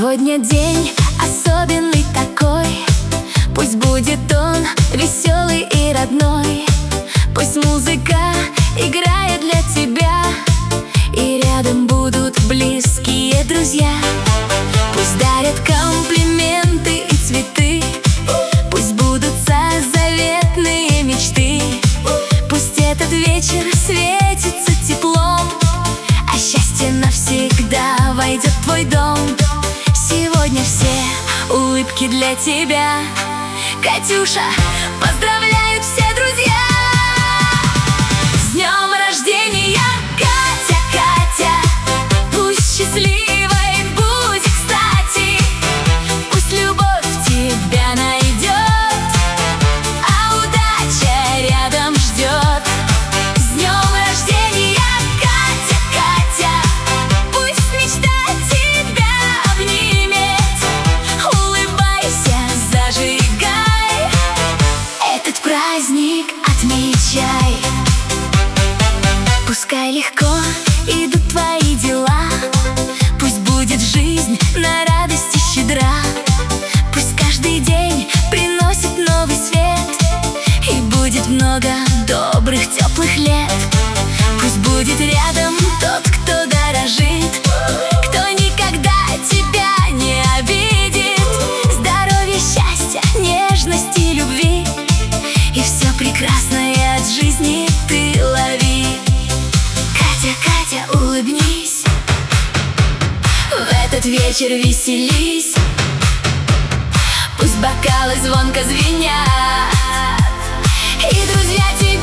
Сегодня день особенный такой. Пусть будет он веселый и родной. Пусть музыка играет для тебя, и рядом будут близкие друзья. Пусть дарят комплименты и цветы, пусть сбудутся заветные мечты. Пусть этот вечер светится теплом, а счастье навсегда войдет в твой дом. Сегодня все улыбки для тебя, Катюша, поздравляют все друзья. С днем рождения, Катя, Катя, пусть счастливой будет кстати. Пусть любовь тебя найдет, а удача рядом ждет. С днем рождения, Катя, Катя, пусть мечта тебя обнимет. Улыбайся, зажигай, этот праздник отмечай. Пускай легко идут твои дела, пусть будет жизнь на радости щедра. Пусть каждый день приносит новый свет, и будет много добрых, теплых лет. Пусть будет рядом тот, кто дорожит, кто никогда тебя не обидит. Здоровья, счастья, нежности, любви, и все прекрасное от жизни ты лови. Катя, Катя, улыбнись, в этот вечер веселись. Пусть бокалы звонко звенят, и друзья тебя